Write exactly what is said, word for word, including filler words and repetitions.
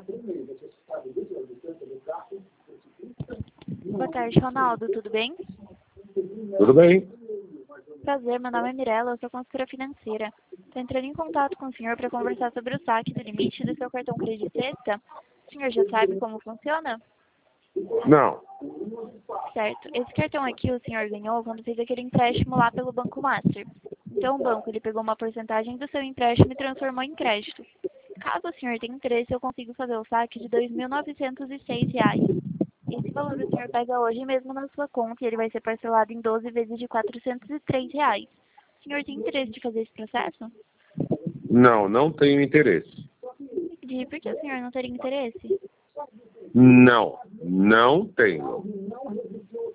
Boa tarde, Ronaldo. Tudo bem? Tudo bem? Prazer, meu nome é Mirella, eu sou consultora financeira. Estou entrando em contato com o senhor para conversar sobre o saque do limite do seu cartão Credit Sexta. O senhor já sabe como funciona? Não. Certo. Esse cartão aqui o senhor ganhou quando fez aquele empréstimo lá pelo Banco Master. Então o banco ele pegou uma porcentagem do seu empréstimo e transformou em crédito. Caso o senhor tenha interesse, eu consigo fazer o saque de dois mil novecentos e seis reais. Esse valor o senhor pega hoje mesmo na sua conta e ele vai ser parcelado em doze vezes de quatrocentos e três reais. O senhor tem interesse de fazer esse processo? Não, não tenho interesse. De por que o senhor não teria interesse? Não, não tenho.